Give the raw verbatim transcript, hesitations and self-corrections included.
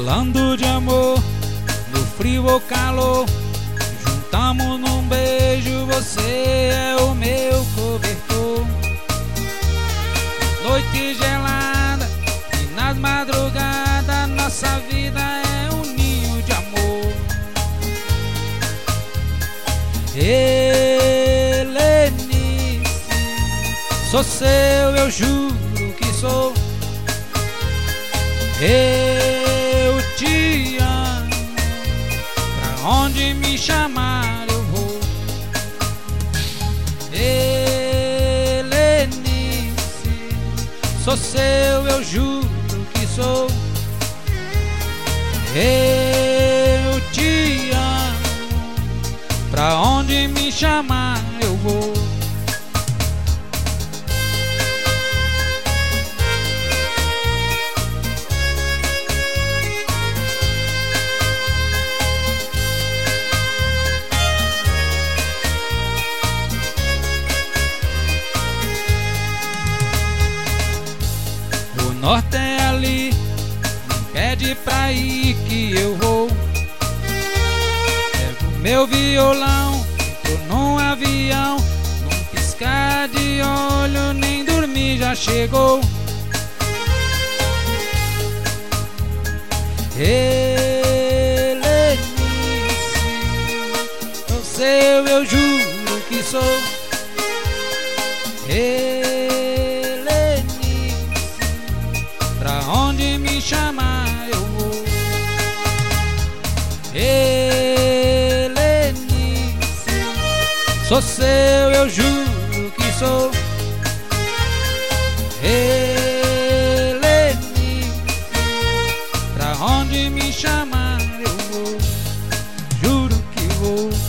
Falando de amor, no frio ou calor, juntamos num beijo, você é o meu cobertor. Noite gelada e nas madrugadas, nossa vida é um ninho de amor. Helenice, sou seu, eu juro que sou. Eu te amo, pra onde me chamar eu vou. Helenice, sou seu, eu juro que sou. Eu te amo, pra onde me chamar eu vou. O norte é ali, me pede pra ir que eu vou. Pego meu violão, entro num avião, num piscar de olho, nem dormir já chegou. Helenice, sou seu, eu juro que sou. Pra onde me chamar eu vou. Helenice, sou seu, eu juro que sou. Helenice, pra onde me chamar eu vou. Juro que vou.